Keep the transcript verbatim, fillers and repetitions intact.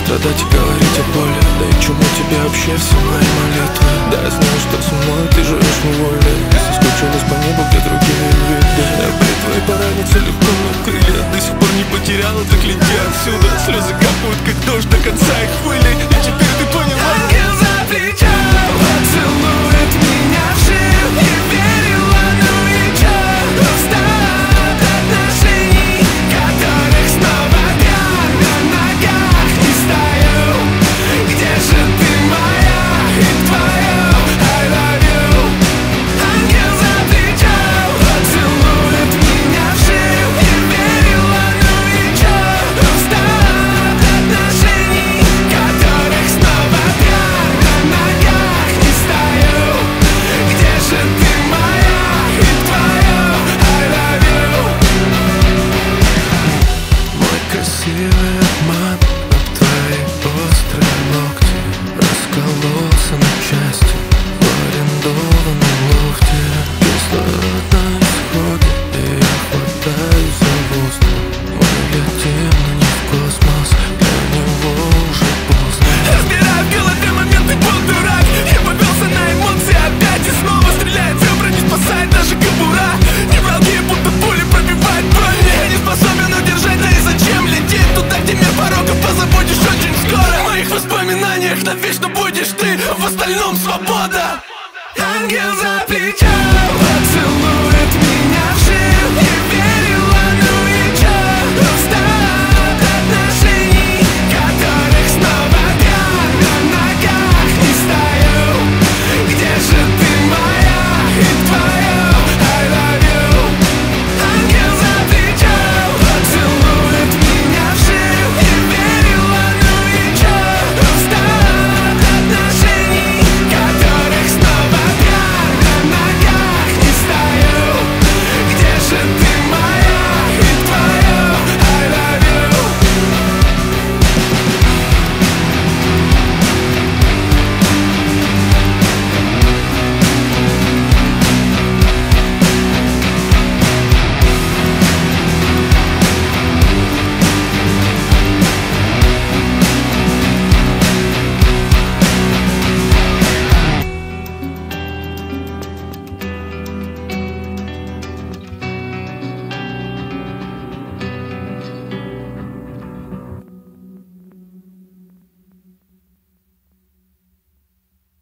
страдать и говорить о боли. Да и чему тебе вообще все мои молитвы? Да я знаю, что со мной ты живешь невольно. Соскучилась по небу, где другие виды. Я при твоей пораннице легко на крылья. До сих пор не потеряла, так лети отсюда. Слезы